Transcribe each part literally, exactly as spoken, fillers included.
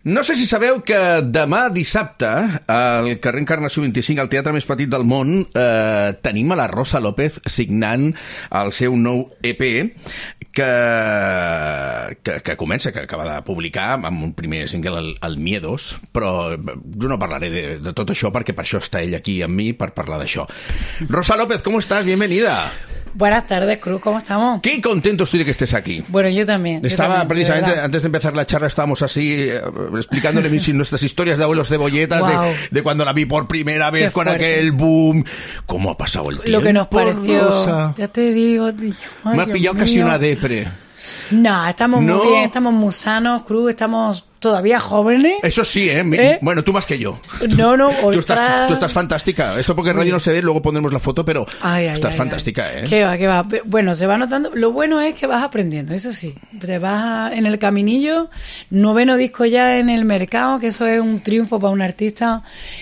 No sé si sabeu que demà dissabte al carrer Encarnació vint-i-cinc, al teatre més petit del món, eh, tenim a la Rosa López signant el seu nou E P que, que, que comença, que acaba de publicar amb un primer single, el, el Miedos, però jo no parlaré de, de tot això perquè per això està ell aquí amb mi, per parlar d'això. Rosa López, ¿cómo estás? Bienvenida. Buenas tardes, Cruz, ¿cómo estamos? Qué contento estoy de que estés aquí. Bueno, yo también. Estaba yo también, precisamente, de antes de empezar la charla, estábamos así, eh, explicándole mis, nuestras historias de abuelos cebolletas, wow. de, de cuando la vi por primera vez, con aquel boom. ¿Cómo ha pasado el tiempo? Lo que nos pareció. Rosa. Ya te digo, tío. Ay, Me ha pillado Dios casi mío. una depre. No, estamos ¿No? muy bien, estamos muy sanos, Cruz, estamos todavía jóvenes. Eso sí, ¿eh? ¿Eh? Bueno, tú más que yo. No, no, tú estás, tú estás fantástica. Esto porque en radio no se ve, luego pondremos la foto, pero ay, ay, estás ay, fantástica, ay. ¿eh? Qué va, qué va. Bueno, se va notando. Lo bueno es que vas aprendiendo, eso sí. Te vas a, en el caminillo, noveno disco ya en el mercado, que eso es un triunfo para un artista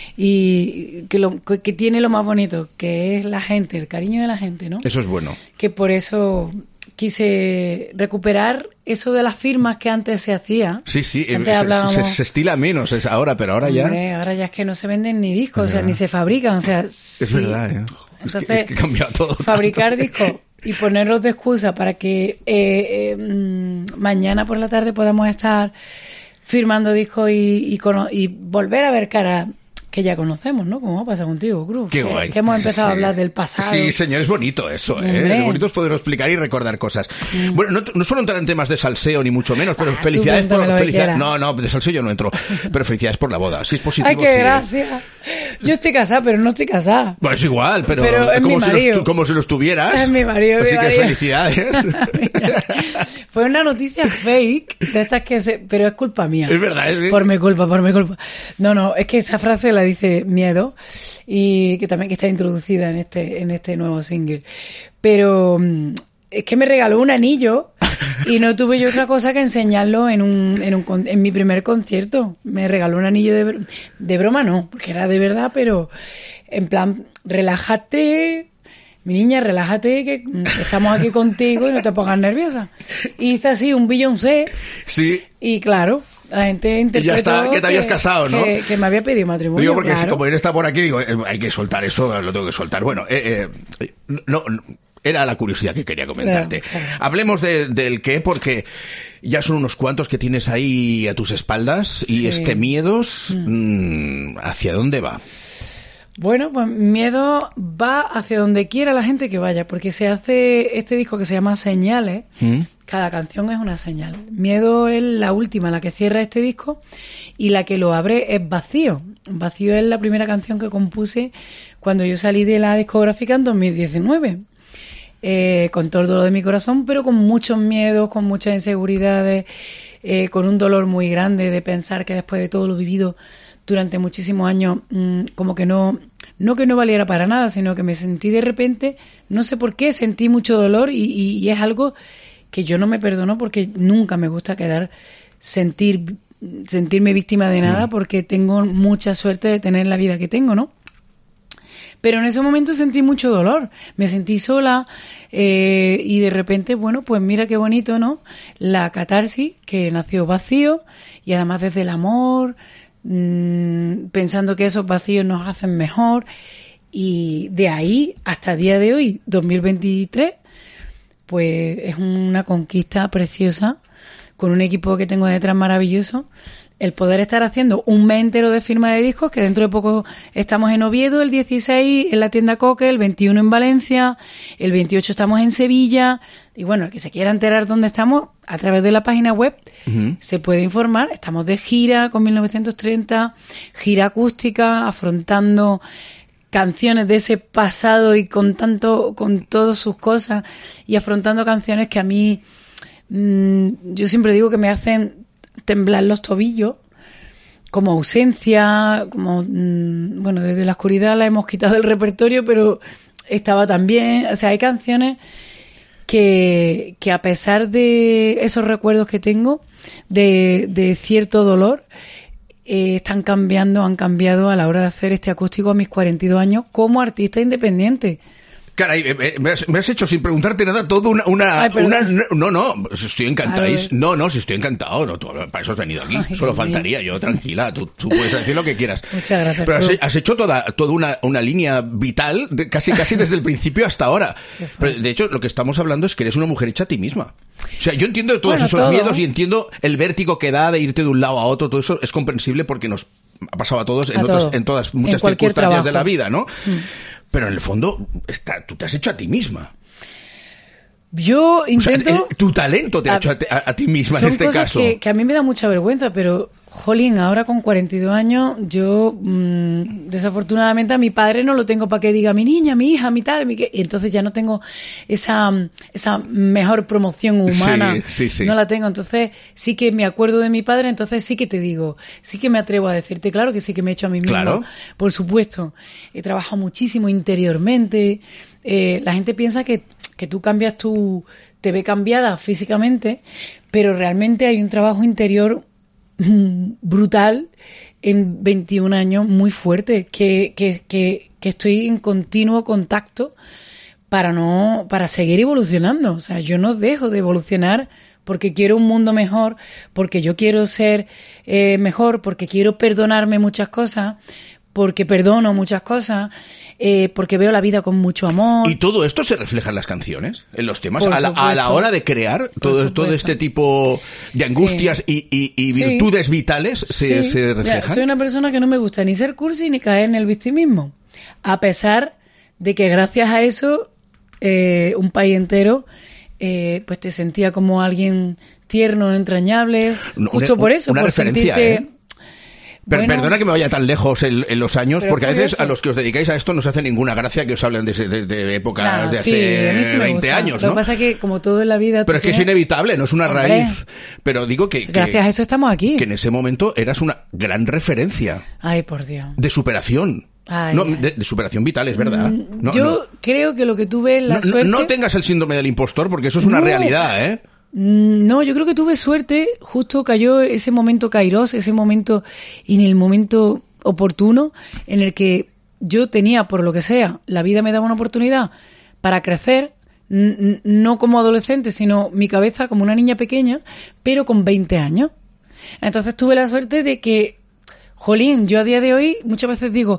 y que, lo, que tiene lo más bonito, que es la gente, el cariño de la gente, ¿no? Eso es bueno. Que por eso quise recuperar eso de las firmas que antes se hacía. Sí, sí, antes se, hablábamos, se, se estila menos es ahora, pero ahora ya... Hombre, ahora ya es que no se venden ni discos, o sea, ni se fabrican, o sea... Es sí. verdad, ¿eh? Entonces, es, que, es que ha cambiado todo. Fabricar tanto. discos y ponerlos de excusa para que eh, eh, mañana por la tarde podamos estar firmando discos y, y, cono- y volver a ver caras que ya conocemos, ¿no? Como ha pasado contigo, Cruz. Qué que, guay. que hemos empezado sí. a hablar del pasado. Sí, señor, es bonito eso, ¿eh? Hombre. Es bonito es poder explicar y recordar cosas. Mm. Bueno, no, no suelo entrar en temas de salseo ni mucho menos, pero ah, felicidades por... Felicidades, felicidad, no, no, de salseo yo no entro, pero felicidades por la boda. Si es positivo, Ay, qué sí. gracia. Yo estoy casada, pero no estoy casada. Bueno, es igual, pero, pero es como, mi si marido. los, como si lo estuvieras. Es mi marido. Así mi que marido. felicidades. Fue una noticia fake de estas que se... Pero es culpa mía. Es verdad, es Por mi culpa, por mi culpa. No, no, es que esa frase la dice Miedo y que también que está introducida en este en este nuevo single. Pero es que me regaló un anillo y no tuve yo otra cosa que enseñarlo en un en un en mi primer concierto. Me regaló un anillo de de broma, no, porque era de verdad, pero en plan, relájate, mi niña, relájate, que estamos aquí contigo y no te pongas nerviosa. Y hice así un Beyoncé. Sí. Y claro, la gente interpretó Y ya está, que te habías casado, ¿no? Que, que me había pedido matrimonio, Digo, porque claro. como él está por aquí, digo, eh, hay que soltar eso, lo tengo que soltar. Bueno, eh, eh, no, no, era la curiosidad que quería comentarte. Claro, claro. Hablemos de, del qué, porque ya son unos cuantos que tienes ahí a tus espaldas y Sí. este Miedos, mm. Mm, ¿hacia dónde va? Bueno, pues Miedo va hacia donde quiera la gente que vaya, porque se hace este disco que se llama Señales. ¿Mm? Cada canción es una señal. Miedo es la última, la que cierra este disco, y la que lo abre es Vacío. Vacío es la primera canción que compuse cuando yo salí de la discográfica en dos mil diecinueve. Eh, con todo el dolor de mi corazón, pero con muchos miedos, con muchas inseguridades, eh, con un dolor muy grande de pensar que después de todo lo vivido durante muchísimos años, mmm, como que no, no que no valiera para nada, sino que me sentí de repente, no sé por qué, sentí mucho dolor y, y, y es algo que yo no me perdono porque nunca me gusta quedar, sentir, sentirme víctima de nada, porque tengo mucha suerte de tener la vida que tengo, ¿no? Pero en ese momento sentí mucho dolor, me sentí sola eh, y de repente, bueno, pues mira qué bonito, ¿no? La catarsis que nació Vacío y además desde el amor, mmm, pensando que esos vacíos nos hacen mejor, y de ahí hasta el día de hoy, dos mil veintitrés, pues es una conquista preciosa con un equipo que tengo detrás maravilloso. El poder estar haciendo un mes entero de firma de discos, que dentro de poco estamos en Oviedo, el dieciséis en la tienda Coque, el veintiuno en Valencia, el veintiocho estamos en Sevilla, y bueno, el que se quiera enterar dónde estamos, a través de la página web, uh-huh. se puede informar. Estamos de gira con mil novecientos treinta, gira acústica, afrontando canciones de ese pasado y con tanto, con todas sus cosas, y afrontando canciones que a mí, mmm, yo siempre digo que me hacen temblar los tobillos, como Ausencia, como mmm, bueno, desde la oscuridad la hemos quitado del repertorio, pero estaba también, o sea, hay canciones que, que a pesar de esos recuerdos que tengo de, de cierto dolor, eh, están cambiando, han cambiado a la hora de hacer este acústico a mis cuarenta y dos años como artista independiente. Caray, me has, me has hecho sin preguntarte nada todo una... una, Ay, una no, no, estoy encantado. Ay, No, no, si estoy encantado. No, tú, para eso has venido aquí. Ay, Solo Dios faltaría. mío. Yo, tranquila. Tú, tú puedes decir lo que quieras. Muchas gracias. Pero has, has hecho toda, toda una, una línea vital, de, casi casi desde el principio hasta ahora. Pero, de hecho, lo que estamos hablando es que eres una mujer hecha a ti misma. O sea, yo entiendo todos Bueno, esos todo. miedos y entiendo el vértigo que da de irte de un lado a otro. Todo eso es comprensible porque nos ha pasado a todos en, A otros, todo. en todas, En muchas cualquier circunstancias trabajo. de la vida, ¿no? Mm. Pero en el fondo, está, tú te has hecho a ti misma. Yo intento... O sea, el- tu talento te ha a- hecho a, ti- a- a ti misma en Son este cosas caso. Que, que a mí me da mucha vergüenza, pero, jolín, ahora con cuarenta y dos años, yo, mmm, desafortunadamente, a mi padre no lo tengo para que diga mi niña, mi hija, mi tal, mi que... Y entonces ya no tengo esa, esa mejor promoción humana. Sí, sí, sí. No la tengo. Entonces, sí que me acuerdo de mi padre, entonces sí que te digo, sí que me atrevo a decirte, claro que sí que me he hecho a mí mismo. Claro. Por supuesto. He trabajado muchísimo interiormente. Eh, la gente piensa que, que tú cambias tu... te ve cambiada físicamente, pero realmente hay un trabajo interior mm, brutal en veintiún años, muy fuerte, que, que, que, que estoy en continuo contacto para no para seguir evolucionando. O sea, yo no dejo de evolucionar porque quiero un mundo mejor, porque yo quiero ser eh, mejor, porque quiero perdonarme muchas cosas, porque perdono muchas cosas, eh, porque veo la vida con mucho amor. ¿Y todo esto se refleja en las canciones? ¿En los temas? Por A la, a la supuesto. hora de crear Por todo, todo supuesto. este tipo de angustias Sí. y, y- y Sí. virtudes vitales se, Sí. se Mira, reflejan? soy una persona que no me gusta ni ser cursi ni caer en el victimismo. A pesar de que gracias a eso, eh, un país entero, eh, pues te sentía como alguien tierno, entrañable. No, justo una- por eso, una por referencia, sentirte... ¿eh? Per- Bueno, perdona que me vaya tan lejos en, en los años, pero porque a veces curioso. a los que os dedicáis a esto no se hace ninguna gracia que os hablen de, de, de épocas nada, de sí, a mí hace sí me veinte gusta. años, Lo ¿no? que pasa es que, como todo en la vida... tú Pero es que es tienes- inevitable, no es una Hombre. raíz. Pero digo que, que, Gracias a eso estamos aquí. que en ese momento eras una gran referencia Ay, por Dios. de superación. Ay, no, ay. de, de superación vital, es verdad. Mm, No, Yo no. creo que lo que tuve es la No, no- suerte... no tengas el síndrome del impostor, porque eso es una No. realidad, ¿eh? Mm, No, yo creo que tuve suerte, justo cayó ese momento kairos, ese momento, en el momento oportuno, en el que yo tenía, por lo que sea, la vida me daba una oportunidad para crecer, n- n- no como adolescente, sino mi cabeza como una niña pequeña, pero con veinte años. Entonces tuve la suerte de que, jolín, yo a día de hoy muchas veces digo,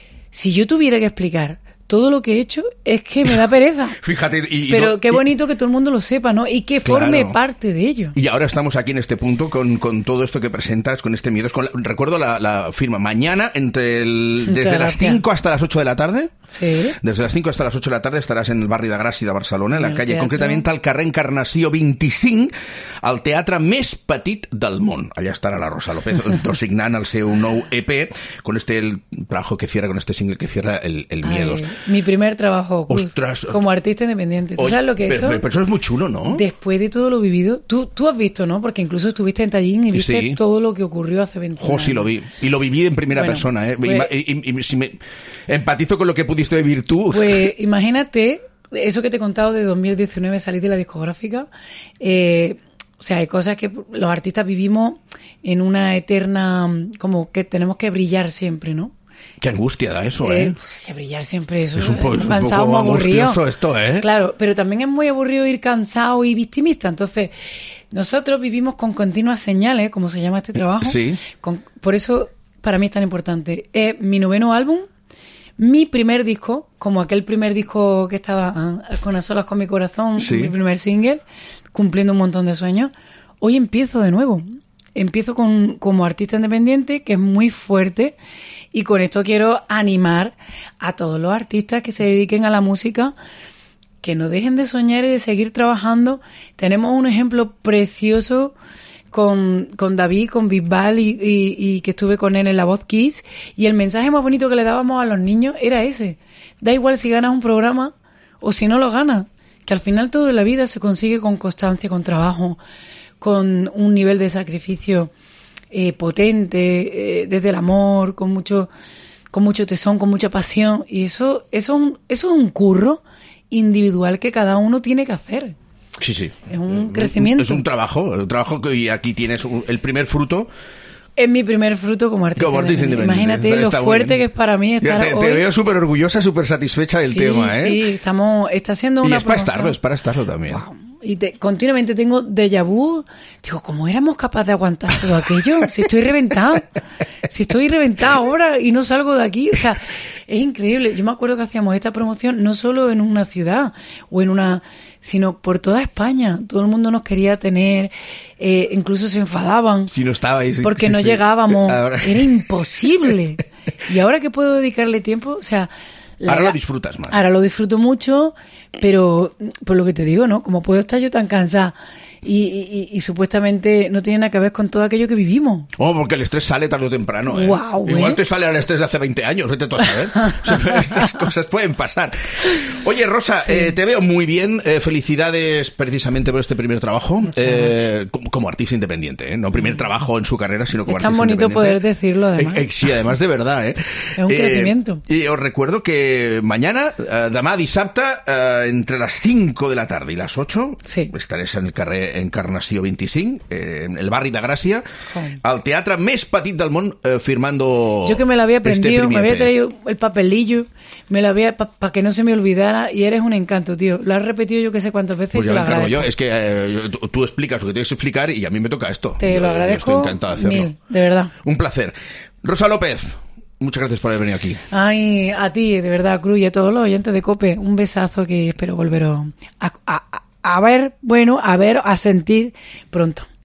si yo tuviera que explicar todo lo que he hecho, es que me da pereza. Fíjate, y, y Pero no- qué y- bonito que todo el mundo lo sepa, ¿no? Y que forme Claro. parte de ello. Y ahora estamos aquí en este punto con, con todo esto que presentas, con este miedo. Con la- recuerdo la, la firma. Mañana, entre el, Muchas desde las gracias. cinco hasta las ocho de la tarde. Sí. Desde las cinco hasta las ocho de la tarde estaràs en el barri de Gràcia de Barcelona, en la En el calle, teatre. concretament al carrer Encarnació vint-i-cinc, al teatre més petit del món. Allà estarà la Rosa López, signant el seu nou E P, con este el trabajo que cierra, con este single que cierra el, el Ay, Miedos. mi primer trabajo Cruz, Ostras. como artista independiente. ¿Tú Oye, sabes lo que es pero, eso? pero eso es muy chulo, ¿no? Después de todo lo vivido, tú, tú has visto, ¿no? Porque incluso estuviste en Tallín y viste Sí. todo lo que ocurrió hace veinte Jo, años. sí lo vi. Y lo viví en primera Bueno, persona, ¿eh? pues- y, y- y si me empatizo con lo que pudiste vivir tú. Pues imagínate, eso que te he contado de dos mil diecinueve, salir de la discográfica. eh, o sea, hay cosas que los artistas vivimos en una eterna, como que tenemos que brillar siempre, ¿no? Qué angustia da eso, ¿eh? Eh, pues, que brillar siempre, eso Es un po- es un cansado, poco muy aburrido. angustioso esto, ¿eh? Claro, pero también es muy aburrido ir cansado y victimista. Entonces, nosotros vivimos con continuas señales, como se llama este trabajo. Sí. Con- por eso, para mí es tan importante. Es mi noveno álbum, mi primer disco, como aquel primer disco que estaba ah, con las olas con mi corazón, Sí. mi primer single, cumpliendo un montón de sueños. Hoy empiezo de nuevo. Empiezo con, como artista independiente, que es muy fuerte, y con esto quiero animar a todos los artistas que se dediquen a la música, que no dejen de soñar y de seguir trabajando. Tenemos un ejemplo precioso con, con David, con Bisbal, y, y, y que estuve con él en La Voz Kids, y el mensaje más bonito que le dábamos a los niños era ese. Da igual si ganas un programa o si no lo ganas, que al final todo en la vida se consigue con constancia, con trabajo, con un nivel de sacrificio eh, potente, eh, desde el amor, con mucho, con mucho tesón, con mucha pasión. Y eso, eso, es un- eso es un curro individual que cada uno tiene que hacer. Sí, sí. Es un Eh, crecimiento. Es un trabajo, un trabajo que y aquí tienes un- el primer fruto. Es mi primer fruto como artista, como artista independiente. Imagínate está, está lo fuerte que es para mí estar te, hoy. Te veo súper orgullosa, súper satisfecha del sí, tema, ¿eh? Sí, estamos, está haciendo una Y es para promoción. estarlo, es para estarlo también. Wow. Y te, continuamente tengo déjà vu. Digo, ¿cómo éramos capaces de aguantar todo aquello? Si estoy reventada. Si estoy reventada ahora y no salgo de aquí. O sea, es increíble. Yo me acuerdo que hacíamos esta promoción no solo en una ciudad o en una... sino por toda España. Todo el mundo nos quería tener, eh, incluso se enfadaban. Si no estabais... Porque sí, no sí. llegábamos. Ahora... Era imposible. Y ahora que puedo dedicarle tiempo, o sea... La, ahora lo disfrutas más. Ahora lo disfruto mucho, pero por lo que te digo, ¿no? Como puedo estar yo tan cansada y, y, y supuestamente no tiene nada que ver con todo aquello que vivimos. Oh, porque el estrés sale tarde o temprano, ¿eh? Wow, Igual ¿eh? te sale el estrés de hace veinte años, vete tú a saber. O sea, estas cosas pueden pasar. Oye, Rosa, sí. eh, te veo muy bien. Eh, felicidades precisamente por este primer trabajo. Eh, como, como artista independiente, ¿eh? No primer trabajo en su carrera, sino como es artista independiente. Es tan bonito poder decirlo, además. Eh, eh, sí, además de verdad, ¿eh? Es un eh, crecimiento. Y os recuerdo que mañana, eh, demà dissabte, eh, entre las cinco de la tarde y las ocho, sí. estaréis en el carrer Encarnació veinticinc, eh, en el barri de Gràcia, oh. al teatre més petit del món, eh, firmando. Yo que me lo había aprendido, este me había traído el papelillo, me lo había para pa que no se me olvidara, y eres un encanto, tío. Lo has repetido yo que sé cuántas veces. Pues y yo te lo lo encargo agradezco. yo, es que eh, tú, tú explicas lo que tienes que explicar y a mí me toca esto. Te yo, lo agradezco. Yo estoy encantado de hacerlo. Mil, de verdad. Un placer. Rosa López, muchas gracias por haber venido aquí. Ay, a ti, de verdad, Cruz, y a todos los oyentes de COPE, un besazo que espero volveros a, a, a ver, bueno, a ver, a sentir pronto.